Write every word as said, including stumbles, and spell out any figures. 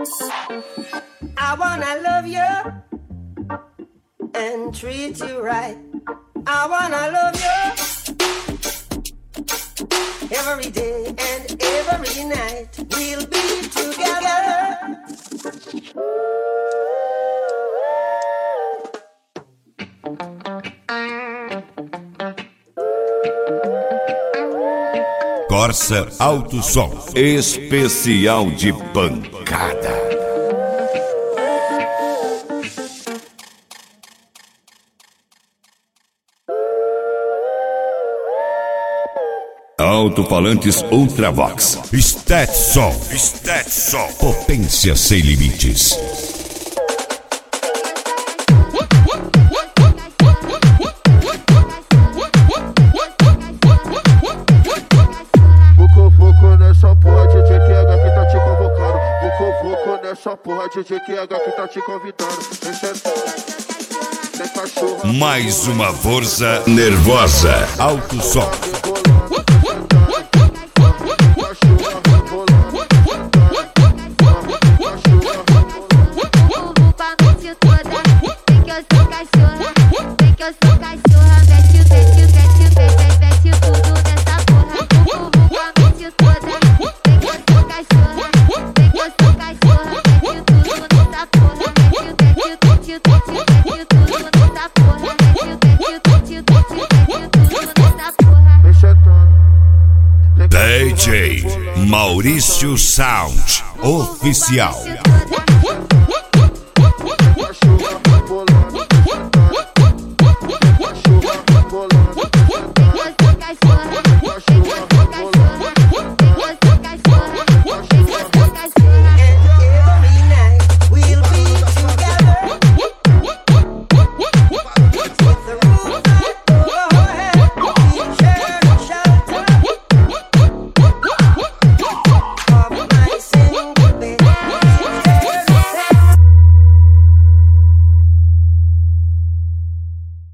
I wanna love you and treat you right. I wanna love you every day and every night. We'll be together. Corsa Alto Som, especial de pancada. Alto-falantes Ultravox. Stetson. Stetson. Potência sem limites. Essa porra D J Q H que tá te convidando. Mais uma força nervosa. Alto Som. D J Maurício Sound Oficial.